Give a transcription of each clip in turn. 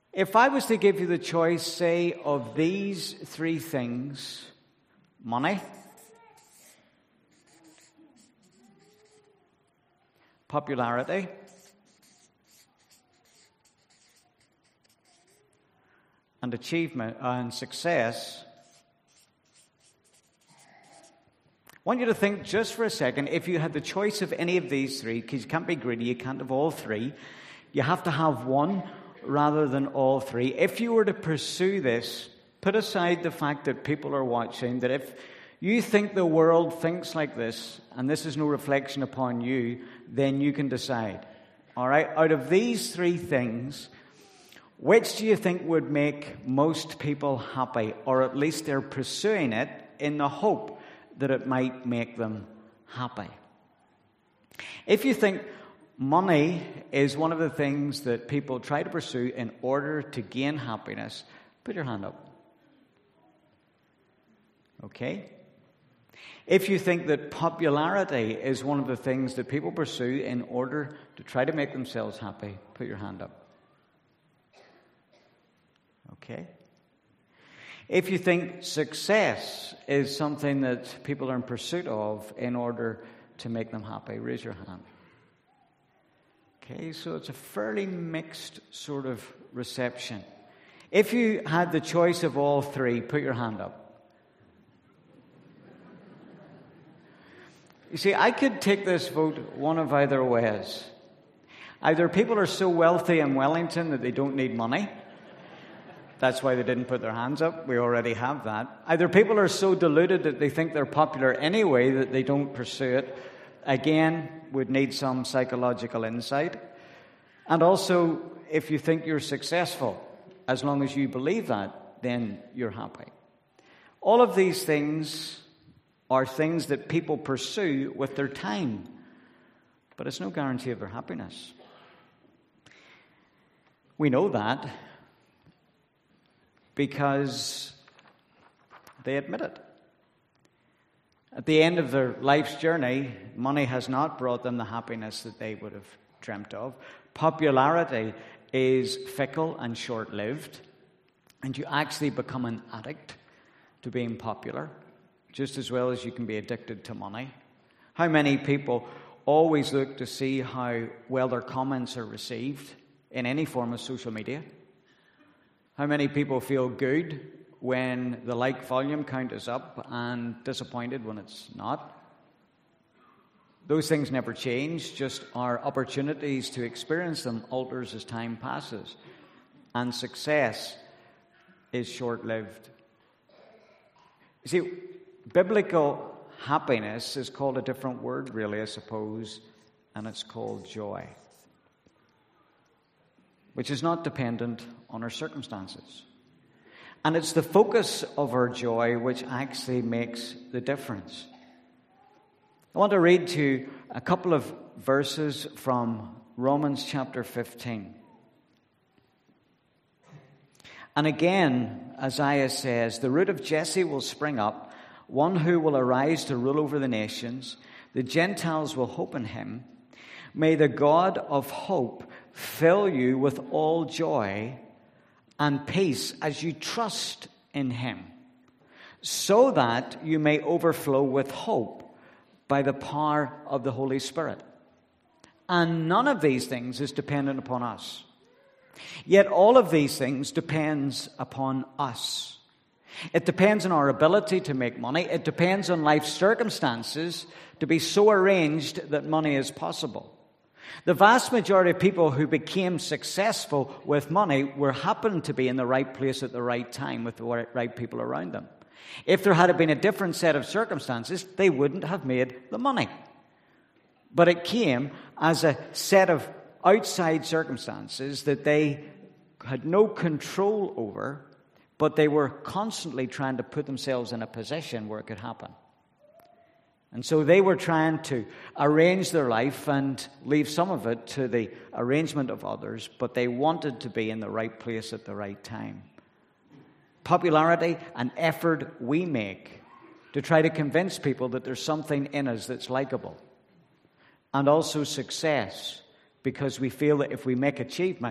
If I was to give you the choice, say, of these three things: money, popularity, and achievement and success, I want you to think just for a second, if you had the choice of any of these three, because you can't be greedy, you can't have all three, you have to have one rather than all three. If you were to pursue this, put aside the fact that people are watching, that if you think the world thinks like this, and this is no reflection upon you, then you can decide. All right? Out of these three things, which do you think would make most people happy? Or at least they're pursuing it in the hope that it might make them happy. If you think money is one of the things that people try to pursue in order to gain happiness, put your hand up. Okay? If you think that popularity is one of the things that people pursue in order to try to make themselves happy, put your hand up. Okay? If you think success is something that people are in pursuit of in order to make them happy, raise your hand. Okay, so it's a fairly mixed sort of reception. If you had the choice of all three, put your hand up. You see, I could take this vote one of either ways. Either people are so wealthy in Wellington that they don't need money. That's why they didn't put their hands up. We already have that. Either people are so deluded that they think they're popular anyway that they don't pursue it. Again, would need some psychological insight. And also, if you think you're successful, as long as you believe that, then you're happy. All of these things are things that people pursue with their time. But it's no guarantee of their happiness. We know that because they admit it. At the end of their life's journey, money has not brought them the happiness that they would have dreamt of. Popularity is fickle and short-lived, and you actually become an addict to being popular, just as well as you can be addicted to money. How many people always look to see how well their comments are received in any form of social media? How many people feel good when the like volume count is up and disappointed when it's not? Those things never change, just our opportunities to experience them alters as time passes. And success is short-lived. You see, biblical happiness is called a different word, really, I suppose, and it's called joy, which is not dependent on our circumstances. And it's the focus of our joy which actually makes the difference. I want to read to you a couple of verses from Romans chapter 15. And again, Isaiah says, "The root of Jesse will spring up, one who will arise to rule over the nations. The Gentiles will hope in him. May the God of hope fill you with all joy and peace as you trust in him, so that you may overflow with hope by the power of the Holy Spirit." And none of these things is dependent upon us. Yet all of these things depends upon us. It depends on our ability to make money. It depends on life circumstances to be so arranged that money is possible. The vast majority of people who became successful with money happened to be in the right place at the right time with the right people around them. If there had been a different set of circumstances, they wouldn't have made the money. But it came as a set of outside circumstances that they had no control over, but they were constantly trying to put themselves in a position where it could happen. And so they were trying to arrange their life and leave some of it to the arrangement of others, but they wanted to be in the right place at the right time. Popularity and effort we make to try to convince people that there's something in us that's likable. And also success, because we feel that if we make achievements,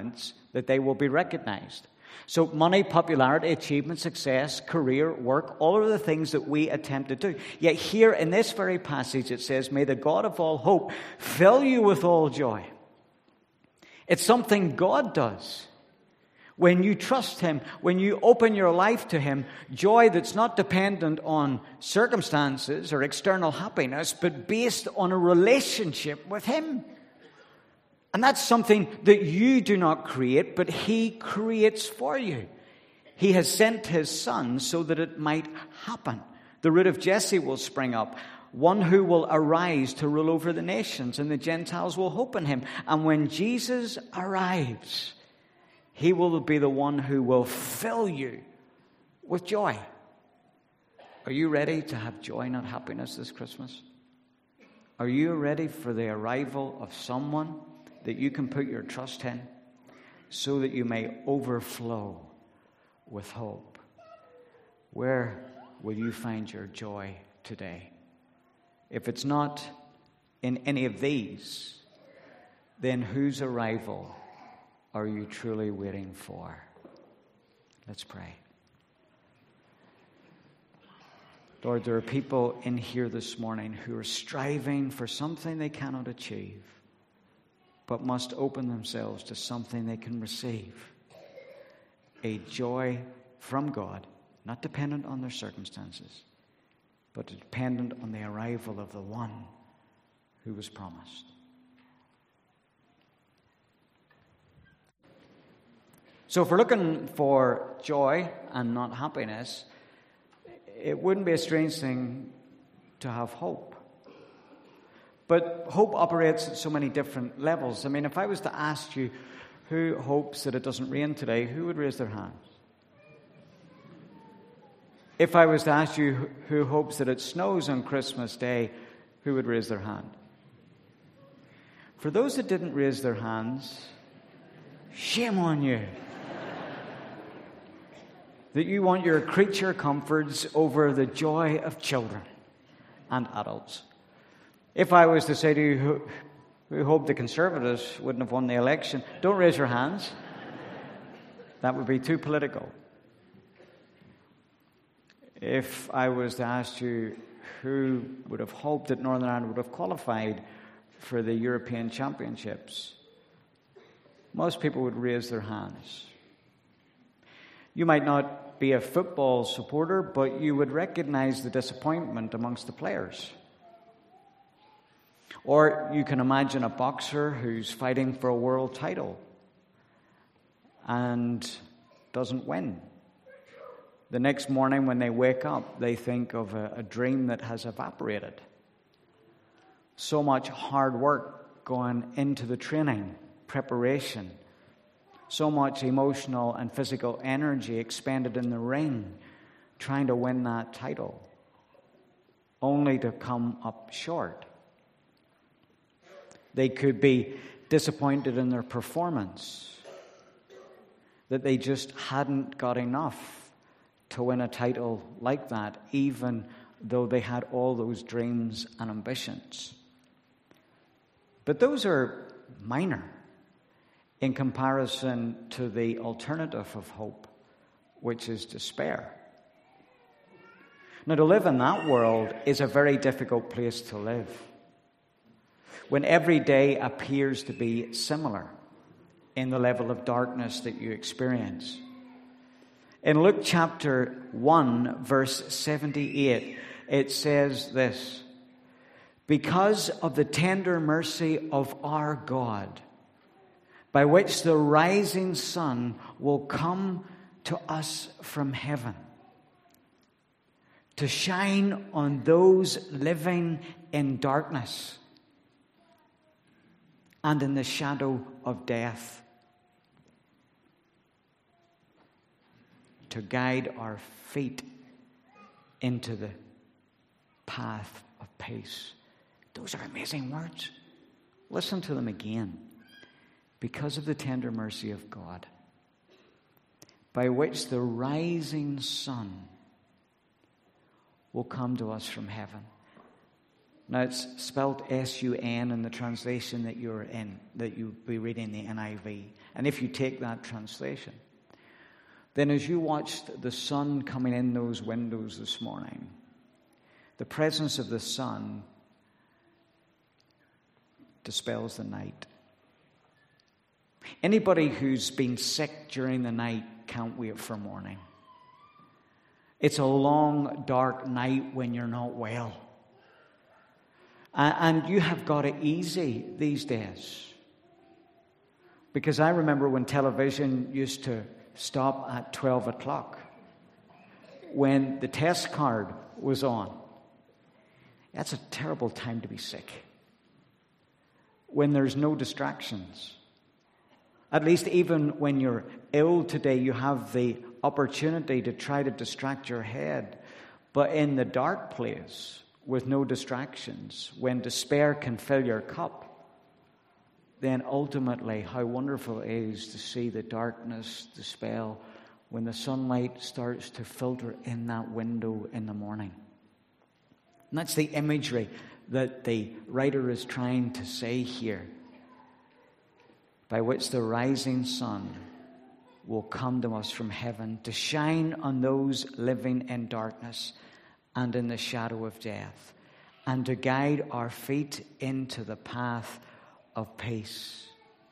that they will be recognized. So money, popularity, achievement, success, career, work, all of the things that we attempt to do. Yet here in this very passage it says, may the God of all hope fill you with all joy. It's something God does. When you trust Him, when you open your life to Him, joy that's not dependent on circumstances or external happiness, but based on a relationship with Him. And that's something that you do not create, but He creates for you. He has sent His Son so that it might happen. The root of Jesse will spring up, one who will arise to rule over the nations, and the Gentiles will hope in Him. And when Jesus arrives, He will be the one who will fill you with joy. Are you ready to have joy, not happiness, this Christmas? Are you ready for the arrival of someone that you can put your trust in so that you may overflow with hope? Where will you find your joy today? If it's not in any of these, then whose arrival are you truly waiting for? Let's pray. Lord, there are people in here this morning who are striving for something they cannot achieve, but must open themselves to something they can receive. A joy from God, not dependent on their circumstances, but dependent on the arrival of the one who was promised. So if we're looking for joy and not happiness, it wouldn't be a strange thing to have hope. But hope operates at so many different levels. I mean, if I was to ask you who hopes that it doesn't rain today, who would raise their hands? If I was to ask you who hopes that it snows on Christmas Day, who would raise their hand? For those that didn't raise their hands, shame on you. That you want your creature comforts over the joy of children and adults. If I was to say to you who hoped the Conservatives wouldn't have won the election, don't raise your hands. That would be too political. If I was to ask you who would have hoped that Northern Ireland would have qualified for the European Championships, most people would raise their hands. You might not be a football supporter, but you would recognize the disappointment amongst the players. Or you can imagine a boxer who's fighting for a world title and doesn't win. The next morning when they wake up, they think of a dream that has evaporated. So much hard work going into the training, preparation. So much emotional and physical energy expended in the ring, trying to win that title, only to come up short. They could be disappointed in their performance, that they just hadn't got enough to win a title like that, even though they had all those dreams and ambitions. But those are minor in comparison to the alternative of hope, which is despair. Now, to live in that world is a very difficult place to live, when every day appears to be similar in the level of darkness that you experience. In Luke chapter 1, verse 78, it says this: "Because of the tender mercy of our God, by which the rising sun will come to us from heaven, to shine on those living in darkness and in the shadow of death, to guide our feet into the path of peace." Those are amazing words. Listen to them again. Because of the tender mercy of God, by which the rising sun will come to us from heaven. Now it's spelled S-U-N in the translation that you're in, that you'll be reading the NIV. And if you take that translation, then as you watched the sun coming in those windows this morning, the presence of the sun dispels the night. Anybody who's been sick during the night can't wait for morning. It's a long, dark night when you're not well. And you have got it easy these days. Because I remember when television used to stop at 12 o'clock, when the test card was on. That's a terrible time to be sick. When there's no distractions. At least even when you're ill today, you have the opportunity to try to distract your head. But in the dark place, with no distractions, when despair can fill your cup, then ultimately how wonderful it is to see the darkness dispel when the sunlight starts to filter in that window in the morning. And that's the imagery that the writer is trying to say here, by which the rising sun will come to us from heaven to shine on those living in darkness and in the shadow of death, and to guide our feet into the path of peace.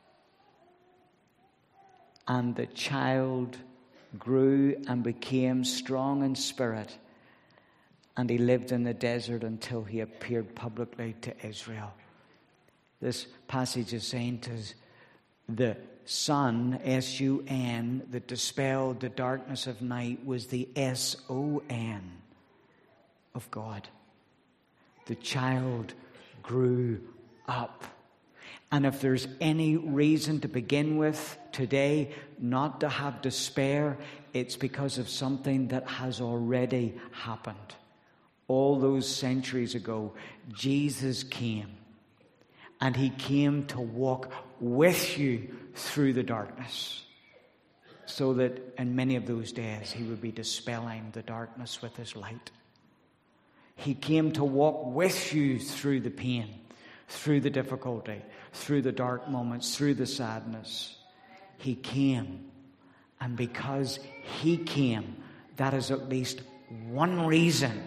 And the child grew and became strong in spirit, and he lived in the desert until he appeared publicly to Israel. This passage is saying to the sun, S-U-N, that dispelled the darkness of night, was the S-O-N of God. The child grew up. And if there's any reason to begin with today not to have despair, it's because of something that has already happened. All those centuries ago, Jesus came. And he came to walk with you through the darkness, so that in many of those days he would be dispelling the darkness with his light. He came to walk with you through the pain, through the difficulty, through the dark moments, through the sadness. He came. And because he came, that is at least one reason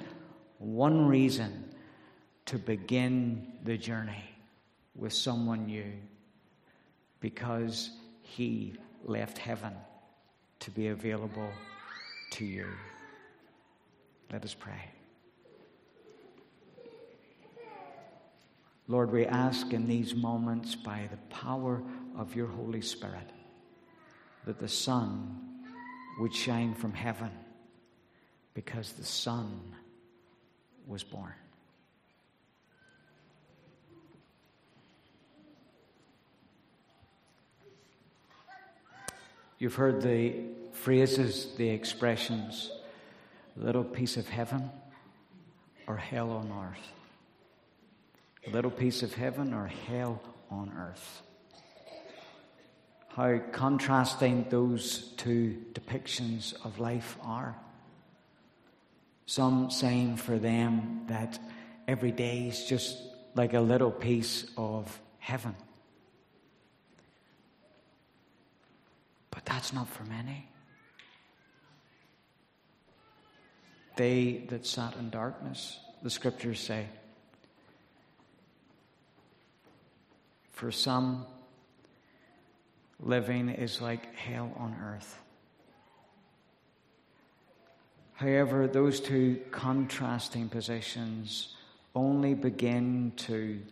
to begin the journey with someone new, because he left heaven to be available to you. Let us pray. Lord, we ask in these moments, by the power of your Holy Spirit, that the sun would shine from heaven, because the Son was born. You've heard the phrases, the expressions, a little piece of heaven or hell on earth. A little piece of heaven or hell on earth. How contrasting those two depictions of life are. Some saying for them that every day is just like a little piece of heaven. But that's not for many. They that sat in darkness, the scriptures say. For some, living is like hell on earth. However, those two contrasting positions only begin to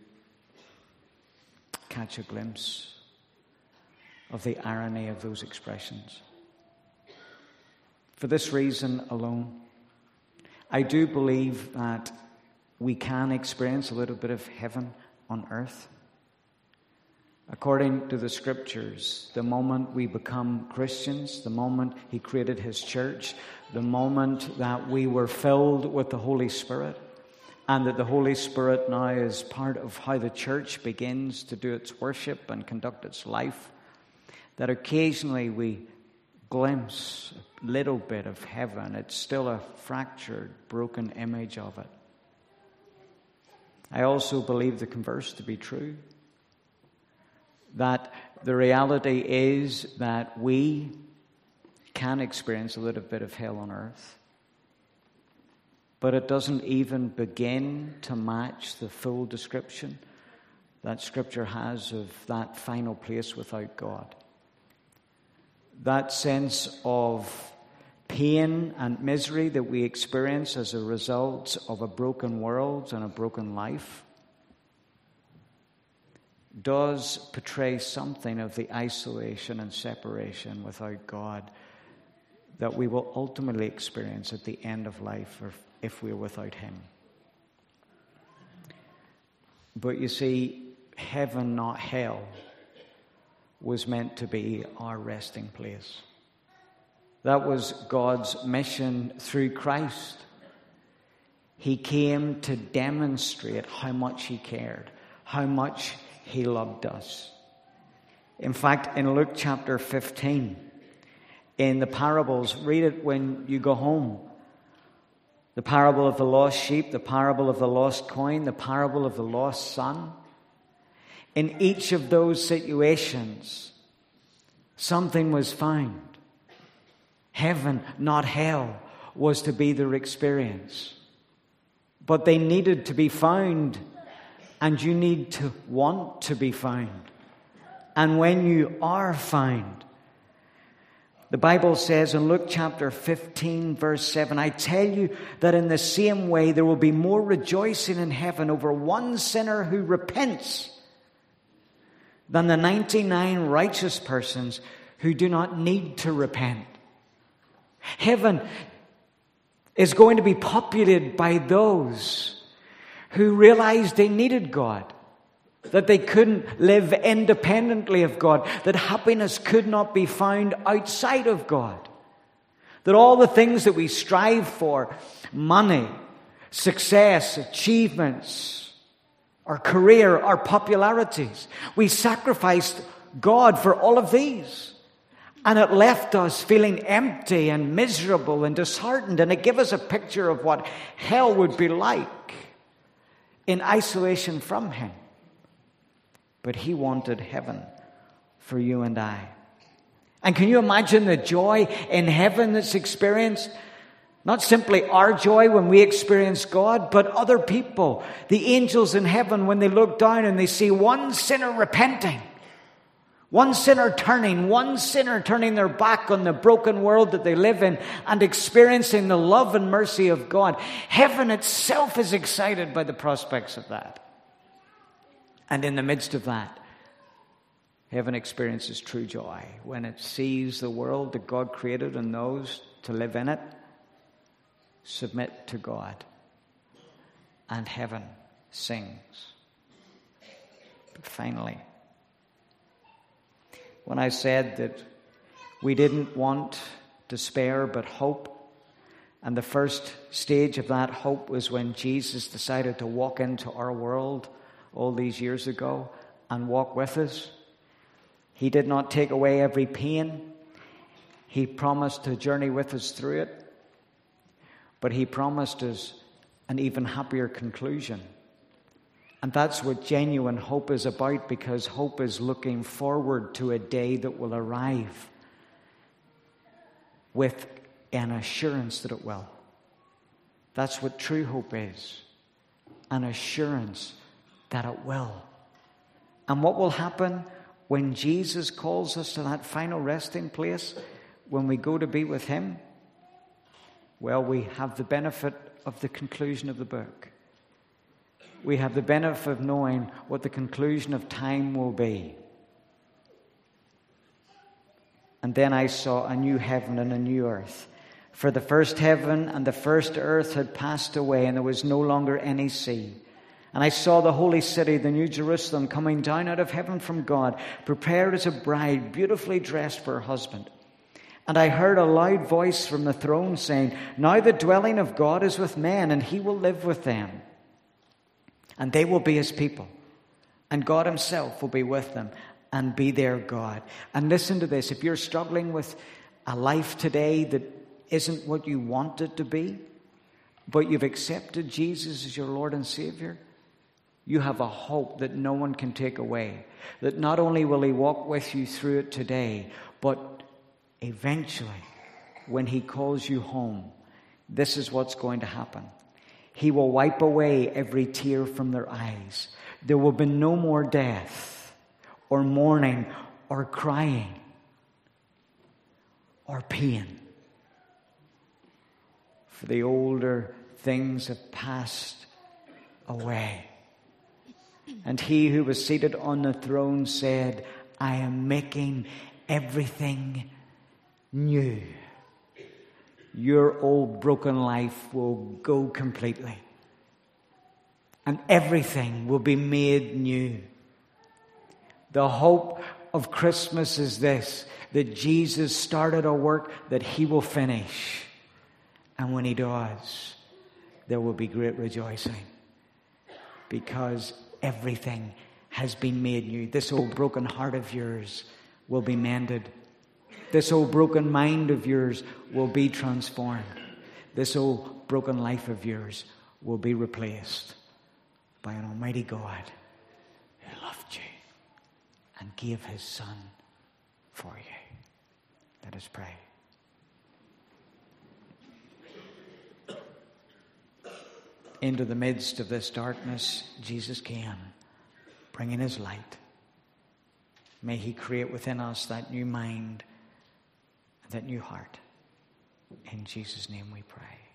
catch a glimpse of the irony of those expressions. For this reason alone, I do believe that we can experience a little bit of heaven on earth. According to the scriptures, the moment we become Christians, the moment he created his church, the moment that we were filled with the Holy Spirit, and that the Holy Spirit now is part of how the church begins to do its worship and conduct its life, that occasionally we glimpse a little bit of heaven. It's still a fractured, broken image of it. I also believe the converse to be true. That the reality is that we can experience a little bit of hell on earth, but it doesn't even begin to match the full description that Scripture has of that final place without God. That sense of pain and misery that we experience as a result of a broken world and a broken life does portray something of the isolation and separation without God that we will ultimately experience at the end of life if we're without Him. But you see, heaven, not hell, was meant to be our resting place. That was God's mission through Christ. He came to demonstrate how much He cared, how much He loved us. In fact, in Luke chapter 15, in the parables, read it when you go home. The parable of the lost sheep, the parable of the lost coin, the parable of the lost son. In each of those situations, something was found. Heaven, not hell, was to be their experience. But they needed to be found, and you need to want to be found. And when you are found, the Bible says in Luke chapter 15, verse 7, I tell you that in the same way there will be more rejoicing in heaven over one sinner who repents than the 99 righteous persons who do not need to repent. Heaven is going to be populated by those who realized they needed God, that they couldn't live independently of God, that happiness could not be found outside of God, that all the things that we strive for, money, success, achievements, our career, our popularities, we sacrificed God for all of these. And it left us feeling empty and miserable and disheartened. And it gave us a picture of what hell would be like in isolation from Him. But He wanted heaven for you and I. And can you imagine the joy in heaven that's experienced? Not simply our joy when we experience God, but other people. The angels in heaven, when they look down and they see one sinner repenting, one sinner turning their back on the broken world that they live in and experiencing the love and mercy of God. Heaven itself is excited by the prospects of that. And in the midst of that, heaven experiences true joy when it sees the world that God created and those to live in it submit to God. And heaven sings. But finally, when I said that we didn't want despair but hope, and the first stage of that hope was when Jesus decided to walk into our world all these years ago and walk with us. He did not take away every pain. He promised to journey with us through it. But He promised us an even happier conclusion. And that's what genuine hope is about, because hope is looking forward to a day that will arrive with an assurance that it will. That's what true hope is, an assurance that it will. And what will happen when Jesus calls us to that final resting place, when we go to be with Him? Well, we have the benefit of the conclusion of the book. We have the benefit of knowing what the conclusion of time will be. And then I saw a new heaven and a new earth. For the first heaven and the first earth had passed away, and there was no longer any sea. And I saw the holy city, the new Jerusalem, coming down out of heaven from God, prepared as a bride, beautifully dressed for her husband. And I heard a loud voice from the throne saying, now the dwelling of God is with men, and He will live with them. And they will be His people. And God Himself will be with them and be their God. And listen to this. If you're struggling with a life today that isn't what you want it to be, but you've accepted Jesus as your Lord and Savior, You have a hope that no one can take away. That not only will he walk with you through it today, but eventually, when he calls you home, this is what's going to happen. He will wipe away every tear from their eyes. There will be no more death, or mourning, or crying, or pain. For the older things have passed away. And he who was seated on the throne said, I am making everything new. Your old broken life will go completely. And everything will be made new. The hope of Christmas is this, that Jesus started a work that he will finish. And when he does, there will be great rejoicing. Because everything has been made new. This old broken heart of yours will be mended. This old broken mind of yours will be transformed. This old broken life of yours will be replaced by an almighty God who loved you and gave his Son for you. Let us pray. Into the midst of this darkness, Jesus came, bringing his light. May he create within us that new mind, that new heart. In Jesus' name we pray.